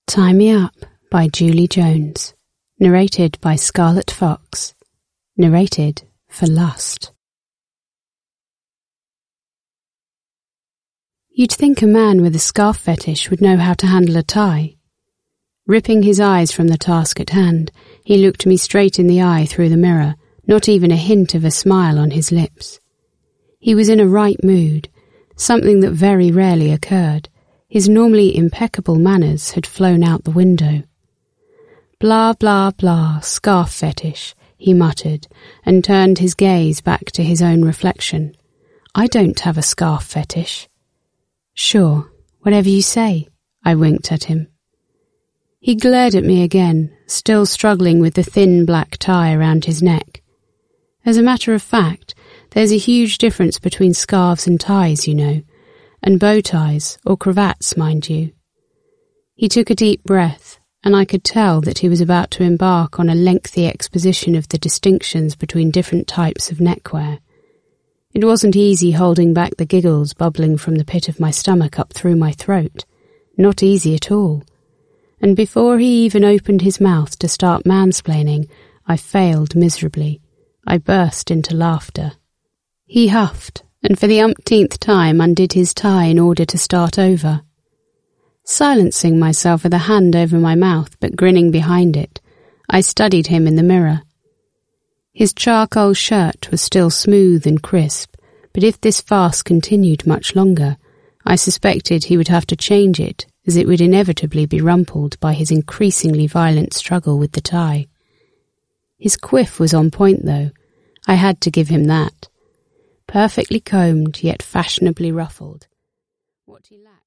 Tie Me Up by Julie Jones. Narrated by Scarlett Fox. Narrated for Lust. You'd think a man with a scarf fetish would know how to handle a tie. Ripping his eyes from the task at hand, he looked me straight in the eye through the mirror, not even a hint of a smile on his lips. He was in a right mood, something that very rarely occurred. His normally impeccable manners had flown out the window. Blah, blah, blah, scarf fetish, he muttered, and turned his gaze back to his own reflection. I don't have a scarf fetish. Sure, whatever you say, I winked at him. He glared at me again, still struggling with the thin black tie around his neck. As a matter of fact, there's a huge difference between scarves and ties, you know, and bow ties, or cravats, mind you. He took a deep breath, and I could tell that he was about to embark on a lengthy exposition of the distinctions between different types of neckwear. It wasn't easy holding back the giggles bubbling from the pit of my stomach up through my throat. Not easy at all. And before he even opened his mouth to start mansplaining, I failed miserably. I burst into laughter. He huffed, and for the umpteenth time undid his tie in order to start over. Silencing myself with a hand over my mouth but grinning behind it, I studied him in the mirror. His charcoal shirt was still smooth and crisp, but if this farce continued much longer, I suspected he would have to change it, as it would inevitably be rumpled by his increasingly violent struggle with the tie. His quiff was on point, though. I had to give him that. Perfectly combed, yet fashionably ruffled. What he lacked